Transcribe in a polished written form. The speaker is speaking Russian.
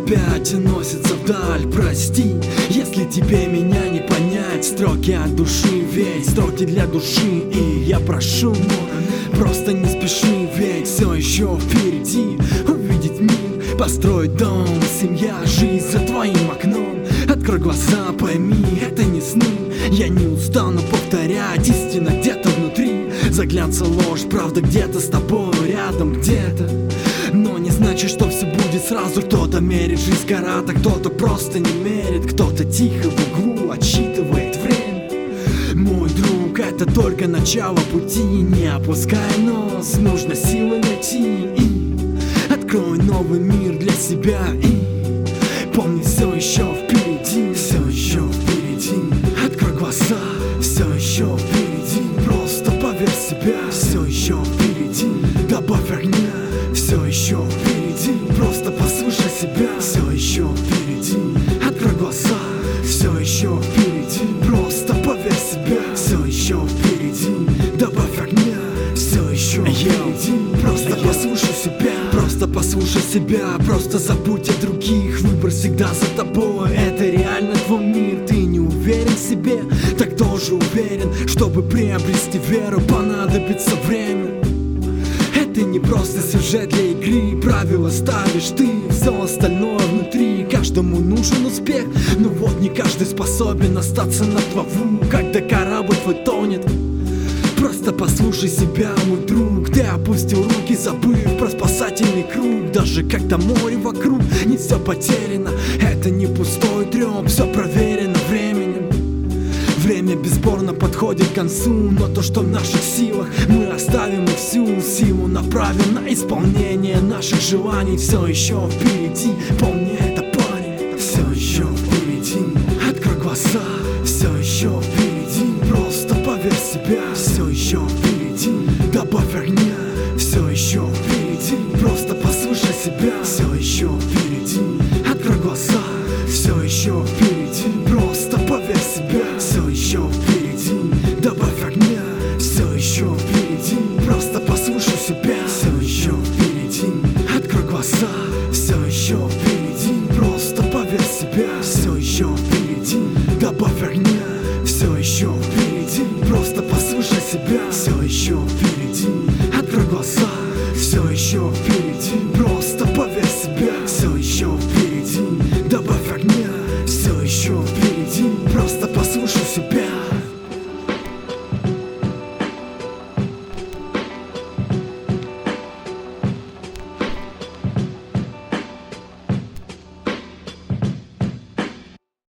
опять уносится вдаль. Прости, если тебе меня не понять. Строки от души, ведь строки для души. И я прошу, просто не спеши, ведь все еще впереди. Увидеть мир, построить дом, семья, жизнь за твоим окном. Открой глаза, пойми, это не сны. Я не устану повторять, истина где-то внутри. Заглянется ложь, правда где-то с тобой, рядом где-то. Но не значит, что все будет сразу. Кто-то мерит жизнь карата, кто-то просто не мерит. Кто-то тихо в углу отсчитывает время. Мой друг, это только начало пути. Не опускай нос, нужно силы найти. И открой новый мир для себя. И помни, все еще впереди. Все еще впереди. Открой глаза, все еще впереди. Просто поверь в себя. Все еще впереди. Добавь огня. Все еще впереди, просто послушай себя. Все еще впереди, открой глаза. Все еще впереди, просто поверь в себя. Все еще впереди, добавь огня. Все еще впереди, просто послушай себя. Просто послушай себя, просто забудь о других. Выбор всегда за тобой, это реально твой мир. Ты не уверен в себе, так тоже уверен. Чтобы приобрести веру, понадобится время. Это не просто сюжет для игры. Правила ставишь ты, все остальное внутри. Каждому нужен успех, но вот не каждый способен остаться на плаву, когда корабль твой тонет. Просто послушай себя, мой друг. Ты опустил руки, забыв про спасательный круг. Даже когда море вокруг, не все потеряно. Это не пустой трёп, все проверено временем. Время бесспорно подходит к концу, но то, что в наших силах, мы оставим и всю силу направим на исполнение наших желаний. Все еще впереди, помни это, парень. Все еще впереди, открой глаза. Все еще впереди, просто поверь в себя. Все еще впереди, добавь огня. Все еще впереди, просто послушай себя. Все еще впереди, открой глаза. Все еще впереди, просто поверь в себя. Все еще впереди, добавь огня. Все еще впереди, просто послушай себя. Все еще впереди, открой глаза. Все еще впереди, просто поверь в себя. Все еще